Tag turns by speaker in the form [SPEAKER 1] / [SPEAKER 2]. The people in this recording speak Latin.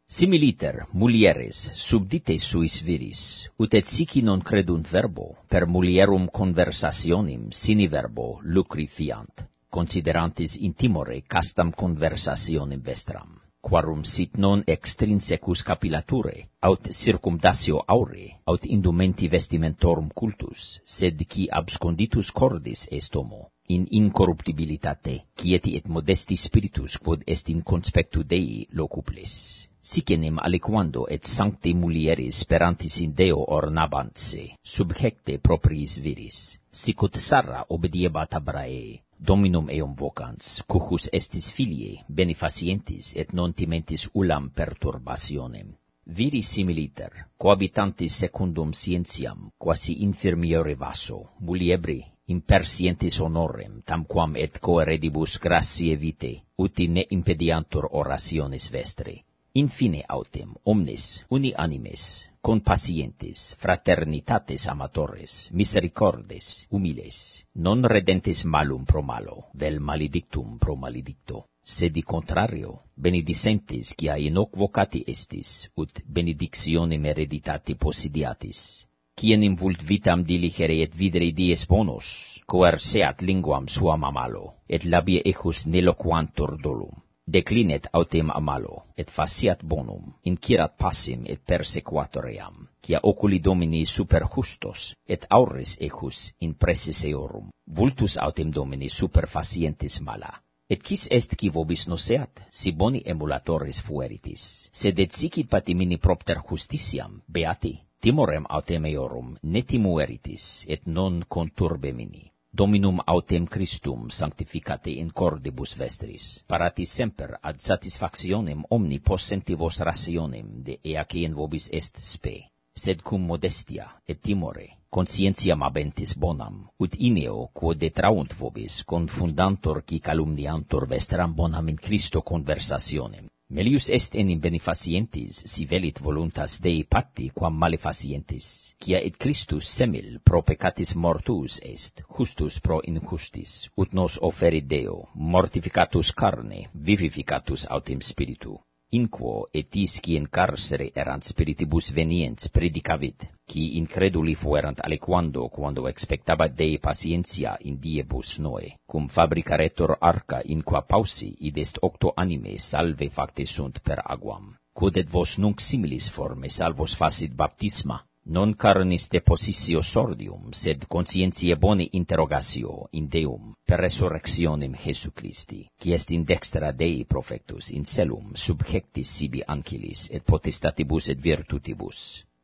[SPEAKER 1] Similiter, mulieres, subdite suis viris, ut et sici non credunt verbo, per mulierum conversationem sine verbo lucri fiant, considerantis intimore castam conversationem vestram, quarum sit non extrinsecus capillature, aut circumdatio aure, aut indumenti vestimentorum cultus, sed qui absconditus cordis est homo, in incorruptibilitate, quieti et modesti spiritus quod est in conspectu Dei locuples. Sic enim aliquando et sancte mulieris sperantis in Deo ornabant se, subjecte propriis viris, sic ut Sarra obediebat Abrae, Dominum eum vocans, cucus estis filiae, benefacientis et non timentis ullam perturbationem. Viris similiter, cohabitantis secundum scientiam, quasi infirmiore vaso, muliebri, impersientis honorem, tamquam et coeredibus gratiae vitae, uti ne impediantur orationis vestre. Infine autem, omnes, uni animes, compacientes, fraternitates amatores, misericordes, humiles, non redentes malum pro malo, vel maledictum pro maledicto, sed di contrario, benedicentes quia in hoc vocati estis, ut benedictionem hereditati possediatis, quienem vult vitam dilicere et videre dies bonos, coerceat linguam suam amalo, et labie ejus neloquantur dolum. Declinet autem amalo, et faciat bonum, incirat passim et persequatur eam, quia oculi Domini super justos, et aures ejus in preces eorum, vultus autem Domini super facientis mala. Et quis est qui vobis noceat, si boni emulatores fueritis, sed et sici patimini propter justitiam, beati, timorem autem eorum, ne timueritis, et non conturbemini. Dominum autem Christum sanctificate in cordibus vestris, paratis semper ad satisfactionem omni possentivos rationem de ea qui in vobis est spe, sed cum modestia et timore, conscientiam abentis bonam, ut ineo quod detraunt vobis confundantur qui calumniantur vestram bonam in Christo conversationem. Melius est enim benefacientis, si velit voluntas Dei patti quam malefacientis, quia et Christus semel pro peccatis mortuus est, justus pro injustis, ut nos oferit Deo, mortificatus carne, vivificatus autem spiritu. In quo et is qui in carcere erant spiritibus veniens predicavit, qui increduli fuerant aliquando quando expectabat Dei patientia in diebus Noe, cum fabricaretur arca in qua pausi id est octo anime salve facte sunt per aguam. Quod et vos nunc similis forme salvos facit baptisma, non carnis depositio sordium, sed conscientiae boni interrogatio in Deum, per resurrectionem Jesu Christi, qui est in dextra Dei profectus in celum subjectis sibi angelis et potestatibus et virtutibus.